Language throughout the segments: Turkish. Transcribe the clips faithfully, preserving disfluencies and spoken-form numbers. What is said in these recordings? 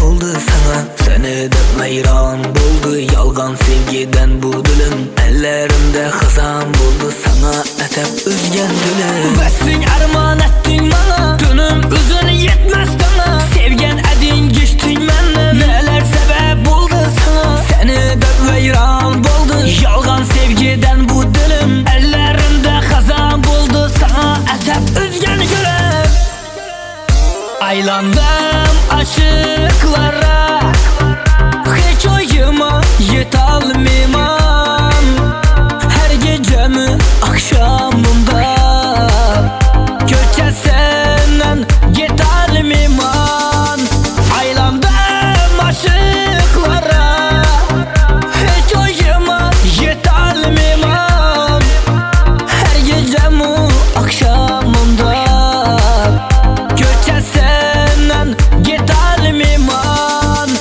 buldu sana. Seni de meyran buldu yalgan sevgiden bu dilim. Ellerimde hazan buldu sana etep üzgen dilim. Vessin arman ettin bana, dönüm üzün yetmez bana. Sevgen edin geçtin menden, neler sebep buldu sana. Seni de meyran buldu yalgan sevgiden bu dilim. Ellerimde hazan buldu sana etep üzgen dilim. Aylandım aşıklara, hiç oyuma yetalmimam. Her gecemi akşamımda köçesinden yetalmimam. Aylandım aşıklara, hiç oyuma yetalmimam. Her gecemi akşamımda köçesinden yetalmimam.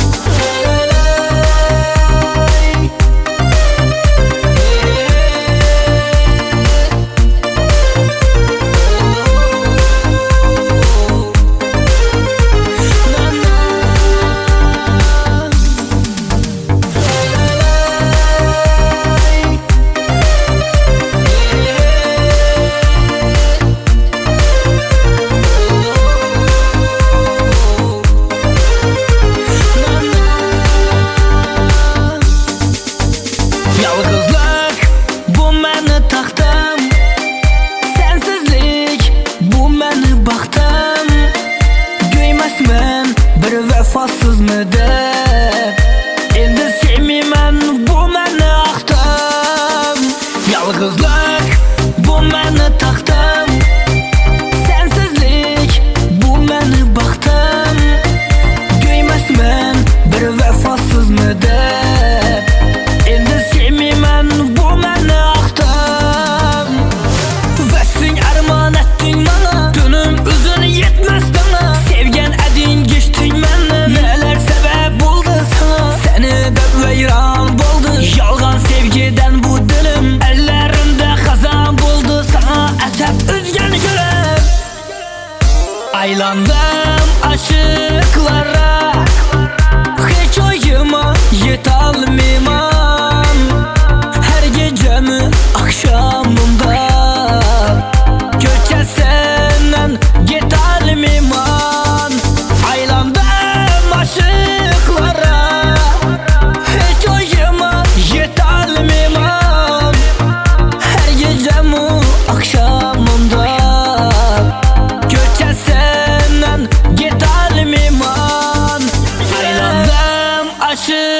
Yalgızlık bu meni taxtım, sensizlik bu meni baxtım. Göymesmen bir vefasızmı deb, endi sevmeymen bu meni axtım. Yalgızlık bu meni taxtım, sensizlik bu meni baxtım. Göymesmen bir vefasızmı deb, endi sevmeymen bu meni axtım. Vessin arman ettin bana, dönüm üzün yetmez bana. Sevgen edin geçtin menden, neler sebep buldu sana. Seni de veyran buldu yalgan sevgiden bu dilim. Ellerimde hazan buldu sana etep üzgen dilim. Aylandım aşıklara, hiç oyuma yetalmimam. Her gecemi akşamımda köçesinden yetalmimam. Aylandım aşıklara, hiç oyuma yetalmimam. Her gecemi akşamımda köçesinden yetalmimam. Aylandım aşıklara.